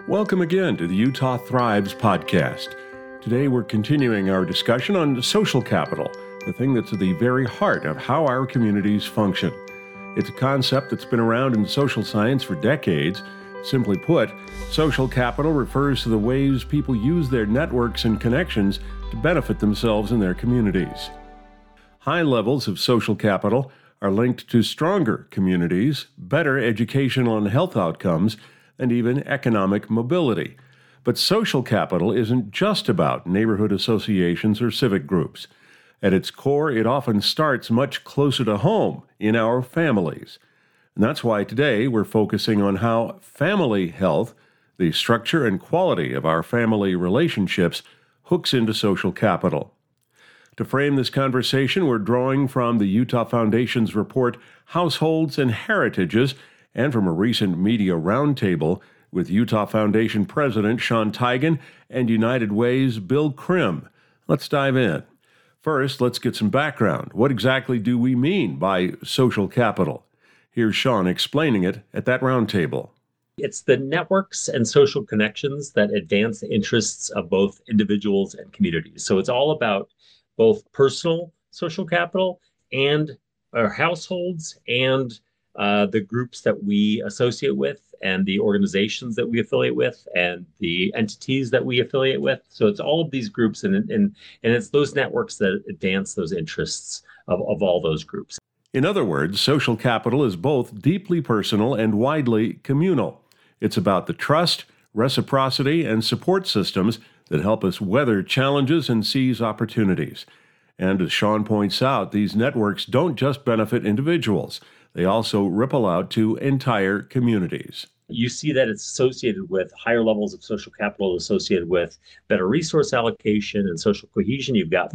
Welcome again to the Utah Thrives podcast. Today we're continuing our discussion on social capital, the thing that's at the very heart of how our communities function. It's a concept that's been around in social science for decades. Simply put, social capital refers to the ways people use their networks and connections to benefit themselves and their communities. High levels of social capital are linked to stronger communities, better educational and health outcomes, and even economic mobility. But social capital isn't just about neighborhood associations or civic groups. At its core, it often starts much closer to home, in our families. And that's why today we're focusing on how family health, the structure and quality of our family relationships, hooks into social capital. To frame this conversation, we're drawing from the Utah Foundation's report, Households and Heritages, and from a recent media roundtable with Utah Foundation President Sean Teigen and United Way's Bill Krim. Let's dive in. First, let's get some background. What exactly do we mean by social capital? Here's Sean explaining it at that roundtable. It's the networks and social connections that advance the interests of both individuals and communities. So it's all about both personal social capital and our households and the groups that we associate with and the organizations that we affiliate with and the entities that we affiliate with. So it's all of these groups and it's those networks that advance those interests of all those groups. In other words, social capital is both deeply personal and widely communal. It's about the trust, reciprocity, and support systems that help us weather challenges and seize opportunities. And as Sean points out, these networks don't just benefit individuals. They also ripple out to entire communities. You see that it's associated with higher levels of social capital, associated with better resource allocation and social cohesion. You've got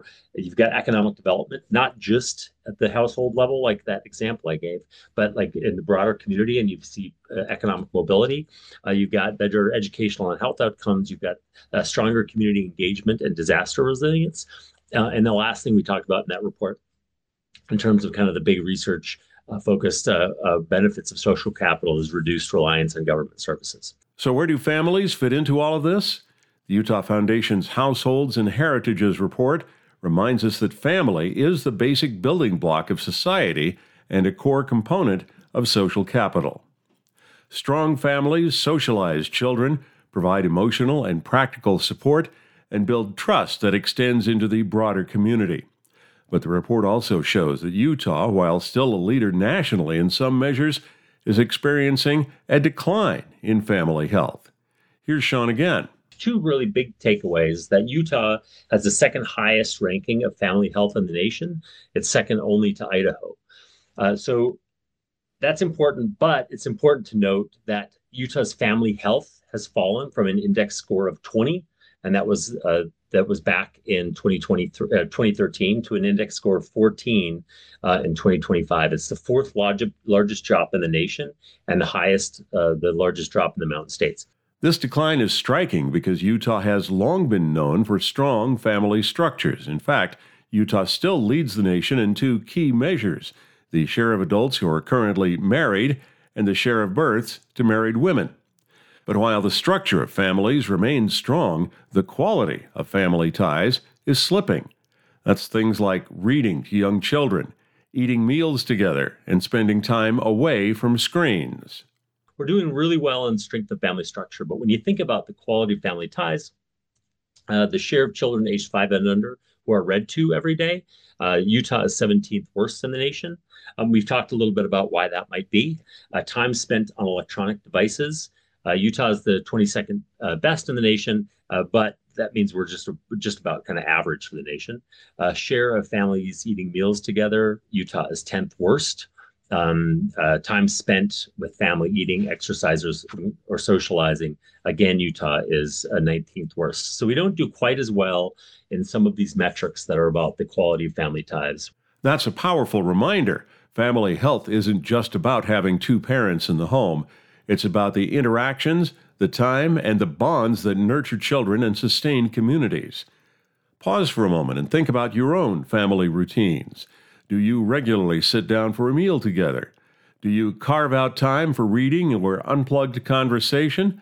economic development, not just at the household level, like that example I gave, but like in the broader community, and you see economic mobility. You've got better educational and health outcomes. You've got stronger community engagement and disaster resilience. And the last thing we talked about in that report, in terms of kind of the big research focused benefits of social capital, is reduced reliance on government services. So where do families fit into all of this? The Utah Foundation's Households and Heritages report reminds us that family is the basic building block of society and a core component of social capital. Strong families socialize children, provide emotional and practical support, and build trust that extends into the broader community. But the report also shows that Utah, while still a leader nationally in some measures, is experiencing a decline in family health. Here's Sean again. Two really big takeaways: that Utah has the second highest ranking of family health in the nation. It's second only to Idaho. So that's important, but it's important to note that Utah's family health has fallen from an index score of 20, and that was back in 2013 to an index score of 14 in 2025. It's the fourth largest drop in the nation and the largest drop in the Mountain States. This decline is striking because Utah has long been known for strong family structures. In fact, Utah still leads the nation in two key measures: the share of adults who are currently married and the share of births to married women. But while the structure of families remains strong, the quality of family ties is slipping. That's things like reading to young children, eating meals together, and spending time away from screens. We're doing really well in strength of family structure, but when you think about the quality of family ties, the share of children aged 5 and under who are read to every day, Utah is 17th worst in the nation. We've talked a little bit about why that might be. Time spent on electronic devices. Utah is the 22nd best in the nation, but that means we're just about kind of average for the nation. Share of families eating meals together, Utah is 10th worst. Time spent with family eating, exercises, or socializing, again, Utah is 19th worst. So we don't do quite as well in some of these metrics that are about the quality of family ties. That's a powerful reminder. Family health isn't just about having two parents in the home. It's about the interactions, the time, and the bonds that nurture children and sustain communities. Pause for a moment and think about your own family routines. Do you regularly sit down for a meal together? Do you carve out time for reading or unplugged conversation?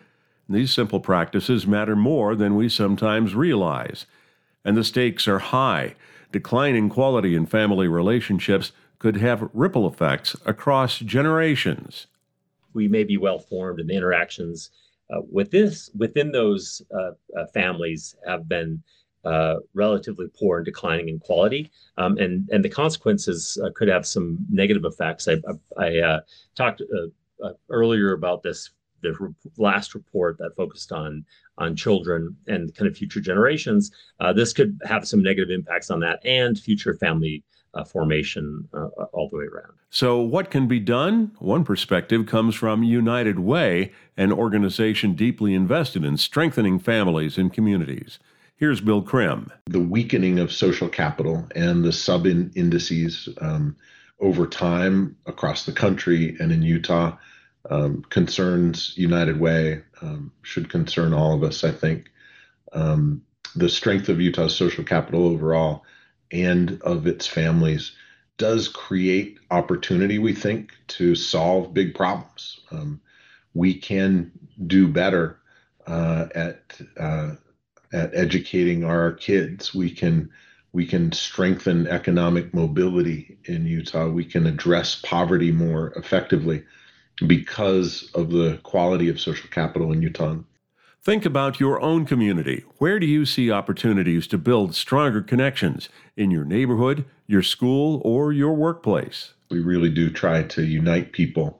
These simple practices matter more than we sometimes realize. And the stakes are high. Declining quality in family relationships could have ripple effects across generations. We may be well formed, and the interactions within those families have been relatively poor and declining in quality, and the consequences could have some negative effects. I talked earlier about the last report that focused on children and kind of future generations. This could have some negative impacts on that and future family formation all the way around. So what can be done? One perspective comes from United Way, an organization deeply invested in strengthening families and communities. Here's Bill Krim. The weakening of social capital and the sub-indices over time across the country and in Utah concerns United Way, should concern all of us, I think. The strength of Utah's social capital overall and of its families does create opportunity, we think, to solve big problems. We can do better at educating our kids. We can strengthen economic mobility in Utah. We can address poverty more effectively because of the quality of social capital in Utah. Think about your own community. Where do you see opportunities to build stronger connections in your neighborhood, your school, or your workplace? We really do try to unite people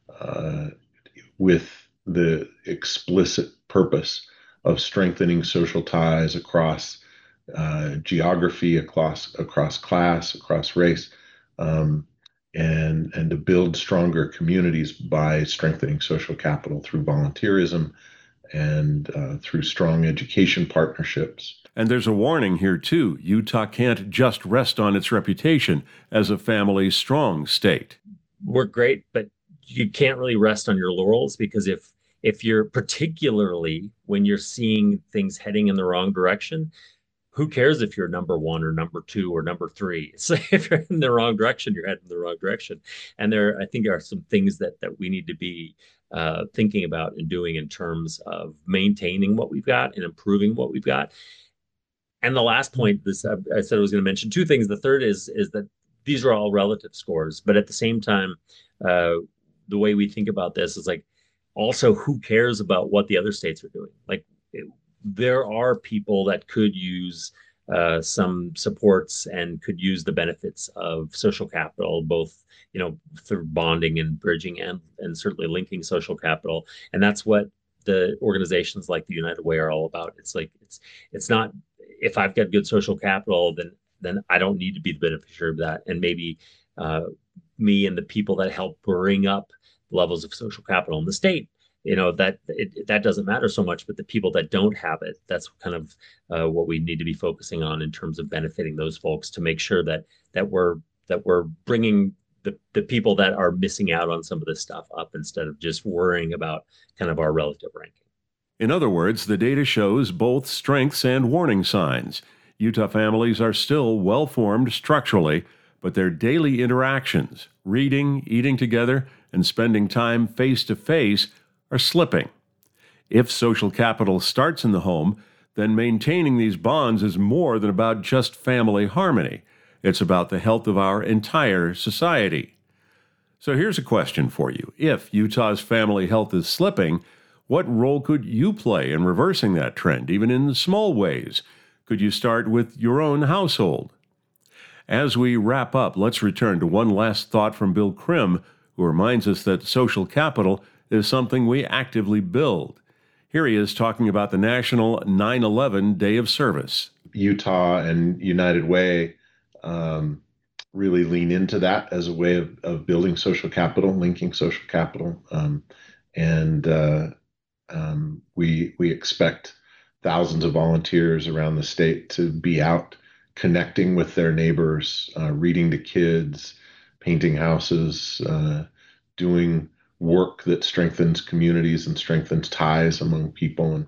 with the explicit purpose of strengthening social ties across geography, across class, across race, and to build stronger communities by strengthening social capital through volunteerism and through strong education partnerships. And there's a warning here, too. Utah can't just rest on its reputation as a family-strong state. We're great, but you can't really rest on your laurels, because if you're, particularly when you're seeing things heading in the wrong direction, who cares if you're number one or number two or number three? So if you're in the wrong direction, you're heading in the wrong direction. And I think there are some things that we need to be thinking about and doing in terms of maintaining what we've got and improving what we've got. And the last point, I said I was going to mention two things. The third is that these are all relative scores, but at the same time, the way we think about this is like, also, who cares about what the other states are doing? Like, there are people that could use some supports and could use the benefits of social capital, both through bonding and bridging and certainly linking social capital. And that's what the organizations like the United Way are all about. It's like it's not, if I've got good social capital, then I don't need to be the beneficiary of that. And maybe me and the people that help bring up levels of social capital in the state, that doesn't matter so much, but the people that don't have it, that's kind of what we need to be focusing on in terms of benefiting those folks, to make sure that we're bringing the people that are missing out on some of this stuff up, instead of just worrying about kind of our relative ranking. In other words, the data shows both strengths and warning signs. Utah families are still well-formed structurally, but their daily interactions, reading, eating together, and spending time face-to-face are slipping. If social capital starts in the home, then maintaining these bonds is more than about just family harmony. It's about the health of our entire society. So here's a question for you. If Utah's family health is slipping, what role could you play in reversing that trend, even in small ways? Could you start with your own household? As we wrap up, let's return to one last thought from Bill Krim, who reminds us that social capital is something we actively build. Here he is talking about the National 9/11 Day of Service. Utah and United Way really lean into that as a way of building social capital, linking social capital. We expect thousands of volunteers around the state to be out connecting with their neighbors, reading to kids, painting houses, doing work that strengthens communities and strengthens ties among people.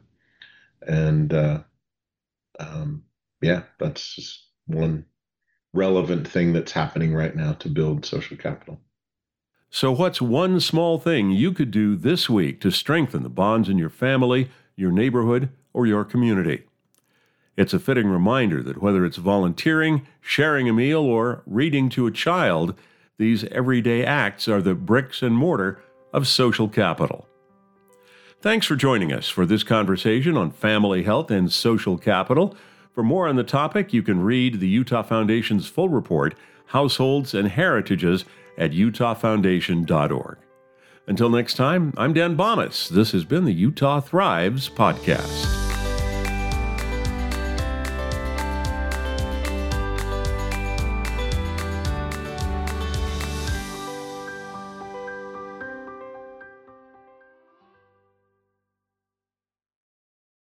That's just one relevant thing that's happening right now to build social capital. So what's one small thing you could do this week to strengthen the bonds in your family your neighborhood, or your community. It's a fitting reminder that whether it's volunteering, sharing a meal, or reading to a child, these everyday acts are the bricks and mortar of social capital. Thanks for joining us for this conversation on family health and social capital. For more on the topic, you can read the Utah Foundation's full report, Households and Heritages, at utahfoundation.org. Until next time, I'm Dan Bomas. This has been the Utah Thrives Podcast.